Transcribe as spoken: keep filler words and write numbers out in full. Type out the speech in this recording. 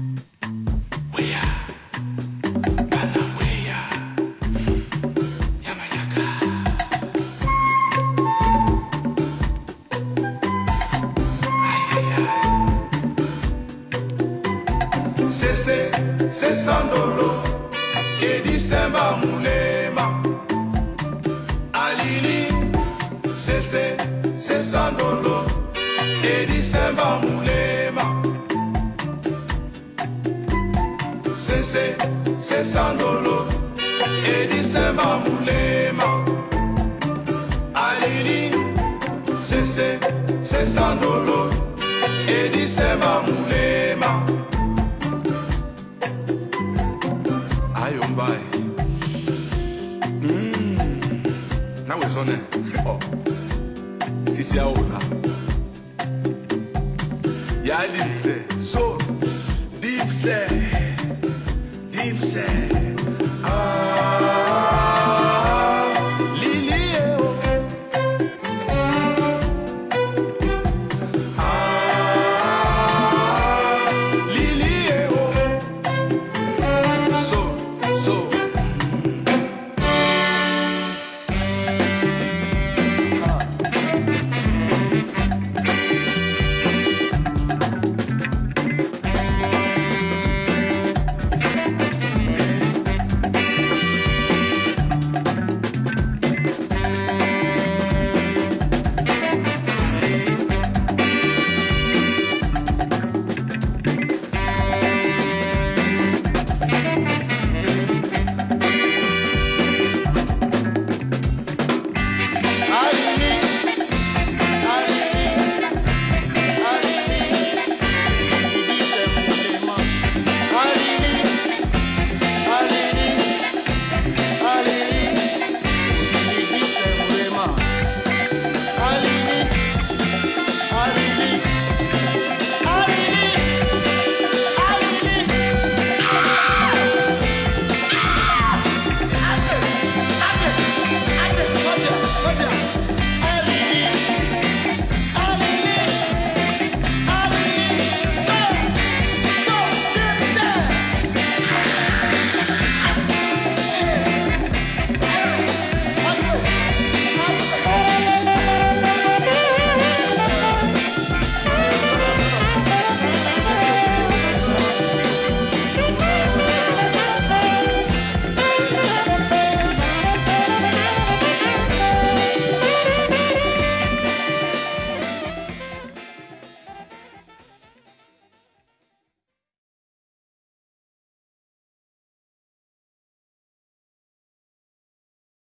Sese, se sandolo, e di semba mulema. Alili, sese, se sandolo, e di semba mulema. Sese, se sandolo, e di semba mulema. Alili, sese, se sandolo, e di semba mulema. Ayombai. Mm. Now it's on it. Oh. Sisi aona. Ya limse. So.